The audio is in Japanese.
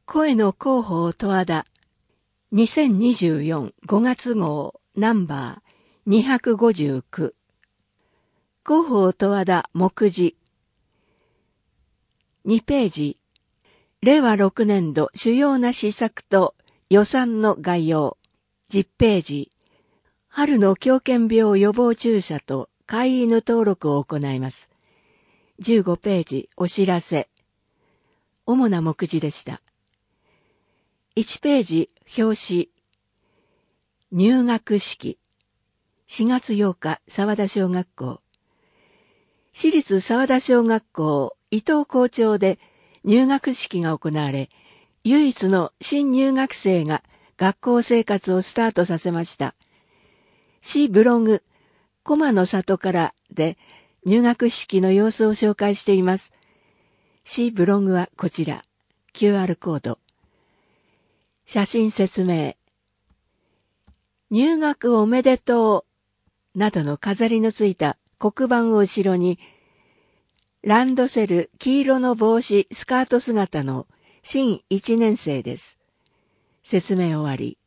声の広報十和田2024 5月号ナンバー259広報十和田目次2ページ令和6年度主要な施策と予算の概要10ページ春の狂犬病予防注射と飼い犬登録を行います15ページお知らせ主な目次でした1ページ表紙入学式4月8日沢田小学校私立沢田小学校伊藤校長で入学式が行われ唯一の新入学生が学校生活をスタートさせました市ブログ駒の里からで入学式の様子を紹介しています市ブログはこちら QR コード写真説明入学おめでとうなどの飾りのついた黒板を後ろにランドセル黄色の帽子スカート姿の新1年生です説明終わり